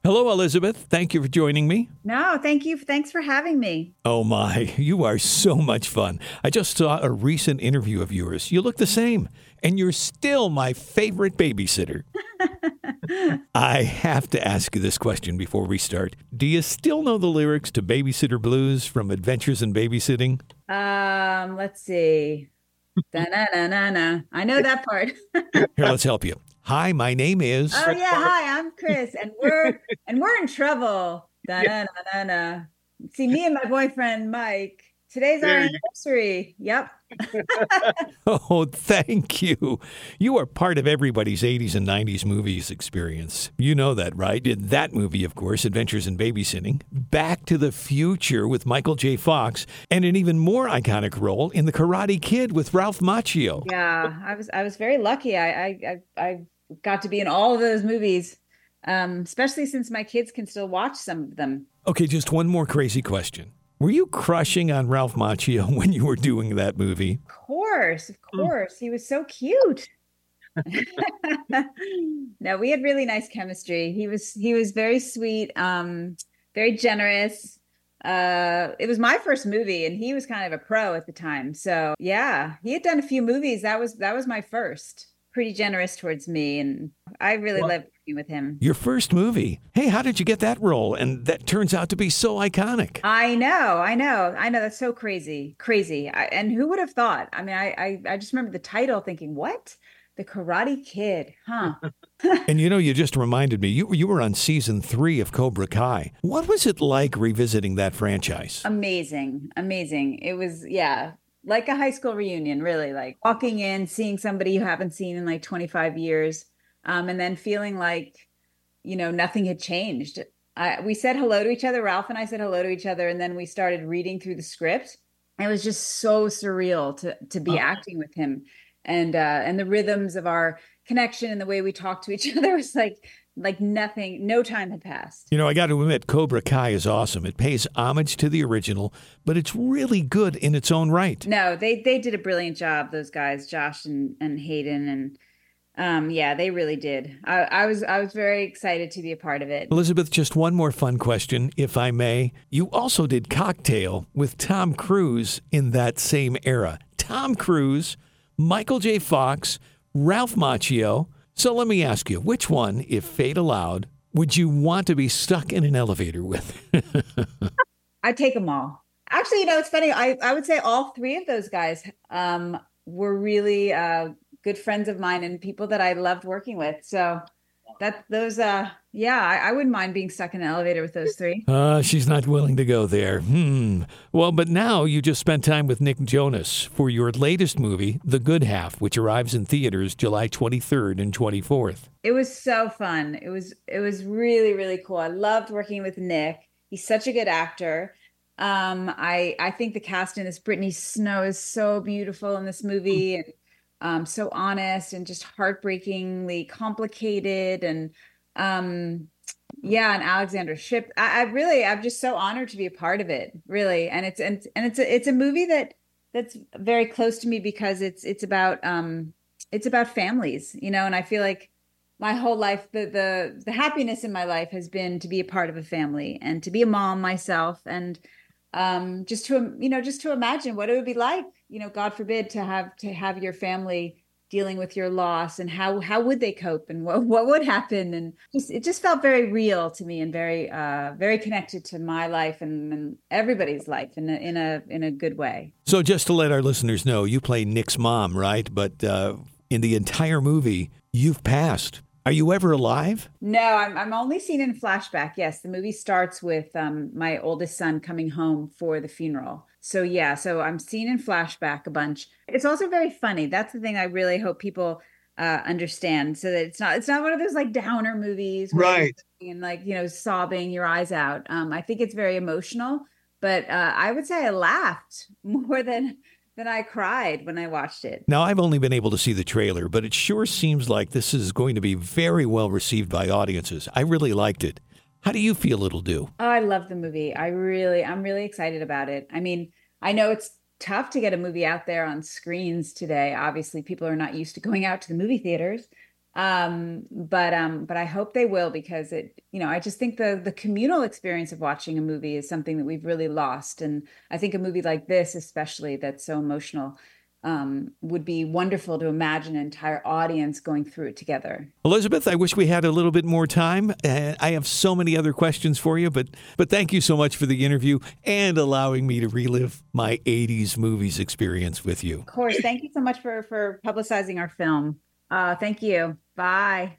Hello, Elizabeth. Thank you for joining me. No, thank you. Thanks for having me. Oh my, you are so much fun. I just saw a recent interview of yours. You look the same, and you're still my favorite babysitter. I have to ask you this question before we start. Do you still know the lyrics to Babysitter Blues from Adventures in Babysitting? Let's see. Da-na-na-na-na. I know that part. Here, let's help you. Hi, my name is. Oh yeah, hi, I'm Chris, and we're in trouble. Da-na-na-na-na. See, me and my boyfriend Mike. Today's our There you anniversary. Yep. Oh, thank you. You are part of everybody's 80s and 90s movies experience. You know that, right? In that movie, of course, Adventures in Babysitting, Back to the Future with Michael J. Fox, and an even more iconic role in The Karate Kid with Ralph Macchio. Yeah, I was very lucky. I got to be in all of those movies, especially since my kids can still watch some of them. Okay, just one more crazy question. Were you crushing on Ralph Macchio when you were doing that movie? Of course. He was so cute. No, we had really nice chemistry. He was very sweet, very generous. It was my first movie and he was kind of a pro at the time. So yeah, he had done a few movies. That was my first. Pretty generous towards me, and I really loved working with him. Your first movie. Hey, how did you get that role? And that turns out to be so iconic. I know. That's so crazy, crazy. And who would have thought? I mean, I just remember the title, thinking, "What? The Karate Kid? Huh?" And you just reminded me, you were on season 3 of Cobra Kai. What was it like revisiting that franchise? Amazing, amazing. It was, yeah, like a high school reunion, really, like walking in, seeing somebody you haven't seen in like 25 years, and then feeling like, nothing had changed. We said hello to each other. Ralph and I said hello to each other, and then we started reading through the script. It was just so surreal to be acting with him, and the rhythms of our connection and the way we talked to each other was like nothing, no time had passed. I got to admit, Cobra Kai is awesome. It pays homage to the original, but it's really good in its own right. No, they did a brilliant job, those guys, Josh and Hayden, and yeah, they really did. I was very excited to be a part of it. Elizabeth, just one more fun question, if I may. You also did Cocktail with Tom Cruise in that same era. Tom Cruise, Michael J. Fox, Ralph Macchio. So let me ask you, which one, if fate allowed, would you want to be stuck in an elevator with? I take them all. Actually, it's funny. I would say all three of those guys were really good friends of mine and people that I loved working with. So I wouldn't mind being stuck in an elevator with those three. She's not willing to go there. Well, but now you just spent time with Nick Jonas for your latest movie, The Good Half, which arrives in theaters July 23rd and 24th. It was so fun. It was really, really cool. I loved working with Nick. He's such a good actor. I think the cast in this, Brittany Snow is so beautiful in this movie, and so honest and just heartbreakingly complicated. And yeah, and Alexandra Shipp. I'm just so honored to be a part of it, really. And it's a movie that's very close to me because it's about families, and I feel like my whole life, the happiness in my life has been to be a part of a family and to be a mom myself, and just to imagine what it would be like, God forbid, to have your family dealing with your loss, and how would they cope, and what would happen. And it just felt very real to me, and very very connected to my life and everybody's life in a good way. So just to let our listeners know, you play Nick's mom, right? But in the entire movie, you've passed. Are you ever alive? No, I'm only seen in flashback. Yes, the movie starts with my oldest son coming home for the funeral. So yeah, so I'm seen in flashback a bunch. It's also very funny. That's the thing I really hope people understand, so that it's not one of those like downer movies, right? And sobbing your eyes out. I think it's very emotional, but I would say I laughed more than I cried when I watched it. Now, I've only been able to see the trailer, but it sure seems like this is going to be very well received by audiences. I really liked it. How do you feel it'll do? Oh, I love the movie. I'm really excited about it. I mean, I know it's tough to get a movie out there on screens today. Obviously, people are not used to going out to the movie theaters. But I hope they will, because I just think the communal experience of watching a movie is something that we've really lost. And I think a movie like this, especially that's so emotional, would be wonderful to imagine an entire audience going through it together. Elizabeth, I wish we had a little bit more time. I have so many other questions for you, but thank you so much for the interview and allowing me to relive my 80s movies experience with you. Of course. Thank you so much for publicizing our film. Thank you. Bye.